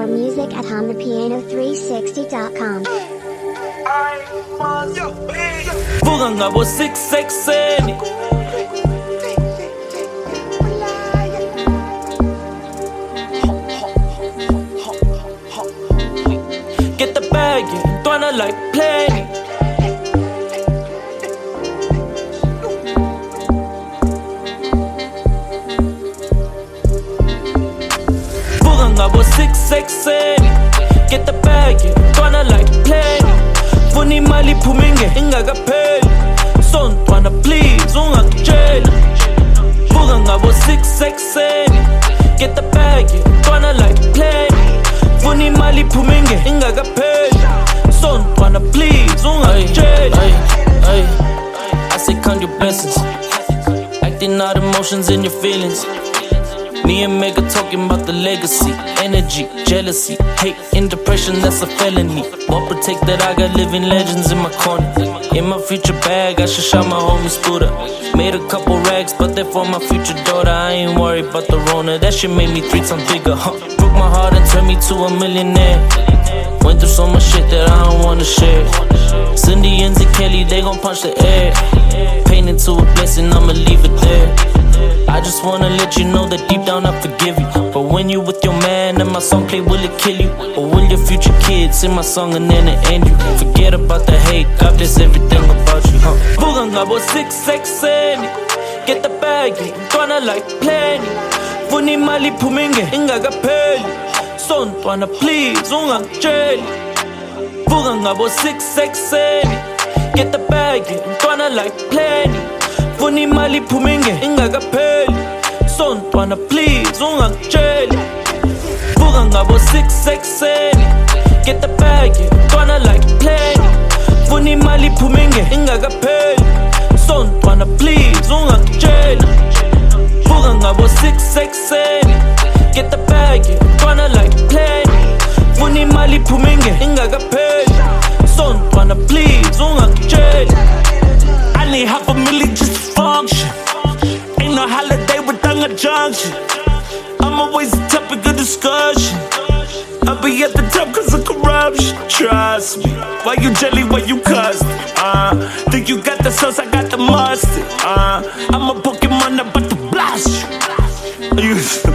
More music at HumThePiano360.com. Vuka ngabo 6 ekseni. Get the bag, yeah, ntwana like plenty. Vuka ngabo 6 ekseni. Get the bag, yeah, ntwana like plenty. Funa imali iphuminge ingakapheli. So ntwana please ungakutshela. Vuka ngabo 6 ekseni. Get the bag, yeah, ntwana like plenty. Funa imali iphuminge ingakapheli. So ntwana please ungakutshela. I say count your blessings. Acting out emotions and your feelings. Me and Mega talking about the legacy. Energy, jealousy, hate, and depression, that's a felony. More protect that I got living legends in my corner. In my future bag, I should shot my homie Scooter. Made a couple rags, but they're for my future daughter. I ain't worried about the Rona, that shit made me 3 times bigger. Broke my heart and turned me to a millionaire. Went through so much shit that I don't wanna share. Cindy and Z Kelly, they gon' punch the air. Pain into a blessing, I'ma leave it there. I just wanna let you know that deep down I forgive you. But when you with your man and my song play, will it kill you? Or will your future kids sing my song and then it end you? Forget about the hate, God bless everything about you. Vuka ngabo 6 ekseni. Get the bag, ntwana like plenty. Funa imali iphuminge ingakapheli. So ntwana please ungakutsheli. Vuka ngabo 6 ekseni. Get the bag, ntwana like plenty. Funa imali iphuminge ingakapheli. So ntwana please ungakutsheli. Vuka ngabo 6 ekseni. Get the bag, ntwana like plenty. Funa imali iphuminge ingakapheli. So ntwana please ungakutsheli. Vuka ngabo 6 ekseni. Get the bag, ntwana like plenty. Funa imali iphuminge ingakapheli. So ntwana please ungakutsheli. I need $500,000 just to function. Ain't no holiday without a junction. I'm always a topic of discussion. I'll be at the top cause of corruption. Trust me. Why you jelly, why you custard? Think you got the sauce, I got the mustard. I'm a Pokemon about to blast you.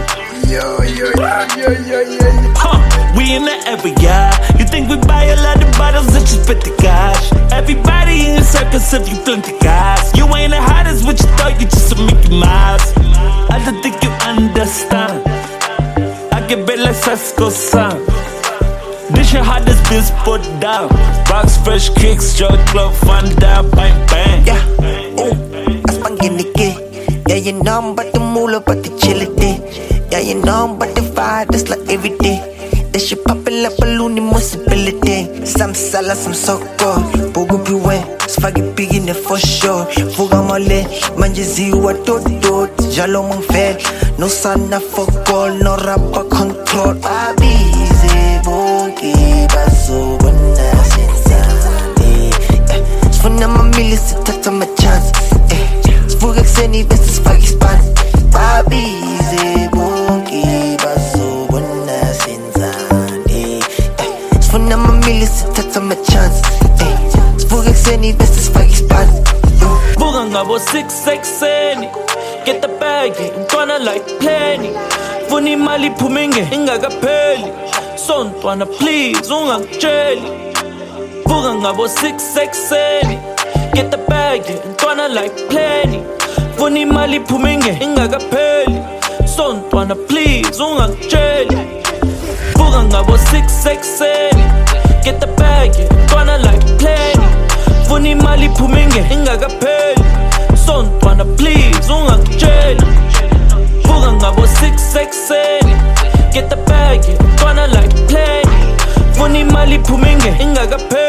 We in the area. You think we buy a lot of bottles and just 50 cash? Everybody in the circus if you plenty guys. You ain't the hottest what you thought, you just a Mickey Mouse. I don't think you understand. I get bit like Sasko San. This your hottest bitch put down. Box fresh kicks, joy club, fun down, bang bang. Yeah, that's panginiki. Yeah, you know I'm about to move up, about to chill it. Yeah, you know I'm about to fire, that's like every day. That shit poppin' like balloon impossibility. Some salad, some soccer. Bogo piwe, spaghetti big in the for sure. Fuga mole, manjezi wa todo. Jalo mong fair, no sana for call, no rapper control. Abize bonke baso bana sensani. Sfuna mamili sitata my chance. Sfuga ekseni best spaghetti span. Abize bonke baso bana sensani. Sfuna mamili sitata my chance. Sfuga ekseni best spaghetti span. Vuka ngabo 6 ekseni. Get the bag, ntwana like plenty. Funa imali iphuminge ingakapheli. So ntwana please ungakutsheli. Vuka ngabo 6 ekseni. Get the bag, ntwana like plenty. Funa imali iphuminge ingakapheli. So ntwana please ungakutsheli. Vuka ngabo 6 ekseni. Get the bag, ntwana like plenty. Funa imali iphuminge ingakapheli. So ntwana please ungakutsheli. Vuka ngabo 6 ekseni. Get the bag, ntwana like plenty. Funa imali iphuminge ingakapheli.